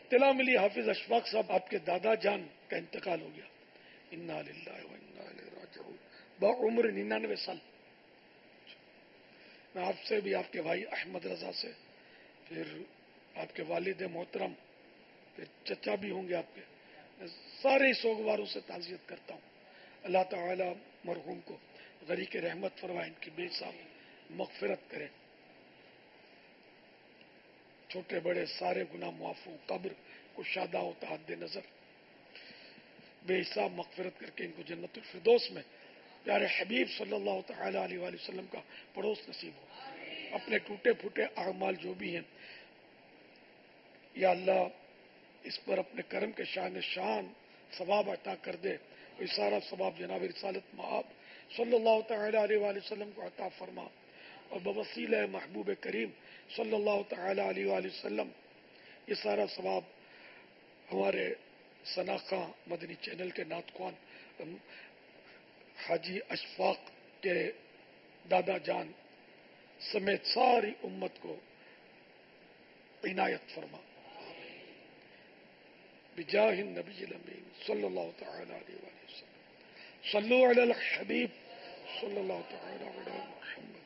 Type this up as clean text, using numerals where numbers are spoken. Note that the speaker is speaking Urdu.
اطلاع ملی حافظ اشفاق صاحب آپ کے دادا جان کا انتقال ہو گیا. انا للہ و انا الیہ راجعون. بعمر 99 سال. میں آپ سے بھی، آپ کے بھائی احمد رضا سے، پھر آپ کے والد محترم، پھر چچا بھی ہوں گے آپ کے، میں سارے سوگواروں سے تعزیت کرتا ہوں. اللہ تعالی مرحوم کو غریق رحمت فرمائے، ان کی بے حساب مغفرت کرے، چھوٹے بڑے سارے گناہ معاف ہوں، قبر کو شادہ ہوتا حد نظر بے حساب مغفرت کر کے ان کو جنت الفردوس میں پیارے حبیب صلی اللہ تعالی علیہ وآلہ وسلم کا پڑوس نصیب ہو. اپنے ٹوٹے پھوٹے اعمال جو بھی ہیں یا اللہ اس پر اپنے کرم کے شان ثواب عطا کر دے. یہ سارا ثواب جناب رسالت مآب صلی اللہ تعالی علیہ وآلہ وسلم کو عطا فرما، اور بوسیلہ محبوب کریم صلی اللہ تعالی علیہ وآلہ وسلم یہ سارا ثواب ہمارے ثناءخواں مدنی چینل کے نعت خوان حاجی اشفاق کے دادا جان سمیت ساری امت کو عنایت فرما. بجاہ النبی الامین صلی اللہ تعالی علیہ وآلہ وسلم. صلو علی الحبیب صلی اللہ تعالی علی محمد.